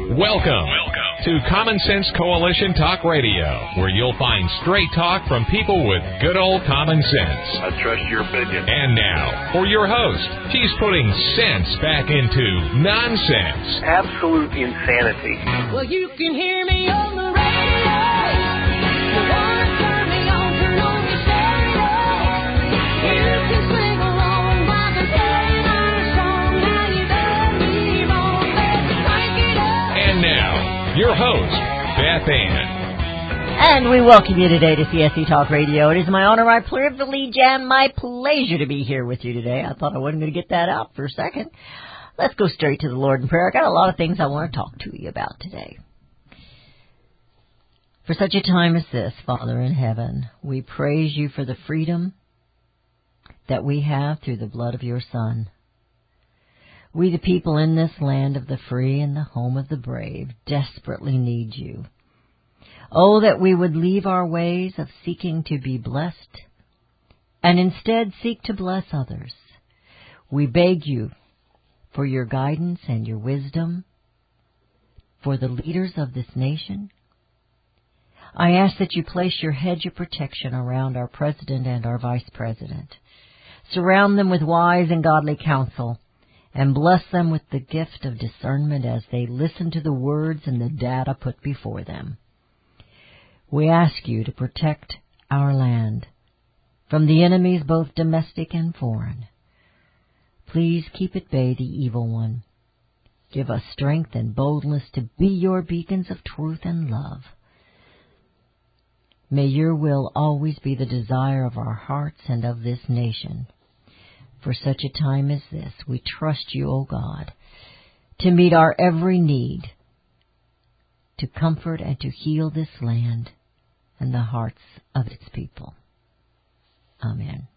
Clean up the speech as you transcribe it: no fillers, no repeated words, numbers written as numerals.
Welcome to Common Sense Coalition Talk Radio, where you'll find straight talk from people with good old common sense. I trust your opinion. And now, for your host, she's putting sense back into nonsense. Absolute insanity. Well, you can hear me on the radio. You want to turn me on, turn on your stereo. You can sing along while they're playing our song. Now you done me wrong, let's crank it up. And now, your host, Beth Ann. And we welcome you today to CSC Talk Radio. It is my honor, my privilege, and my pleasure to be here with you today. I thought I wasn't going to get that out for a second. Let's go straight to the Lord in prayer. I got a lot of things I want to talk to you about today. For such a time as this, Father in heaven, we praise you for the freedom that we have through the blood of your Son. We, the people in this land of the free and the home of the brave, desperately need you. Oh, that we would leave our ways of seeking to be blessed and instead seek to bless others. We beg you for your guidance and your wisdom for the leaders of this nation. I ask that you place your hedge of protection around our president and our vice president. Surround them with wise and godly counsel and bless them with the gift of discernment as they listen to the words and the data put before them. We ask you to protect our land from the enemies both domestic and foreign. Please keep at bay the evil one. Give us strength and boldness to be your beacons of truth and love. May your will always be the desire of our hearts and of this nation. For such a time as this, we trust you, O God, to meet our every need, to comfort and to heal this land and the hearts of its people. Amen.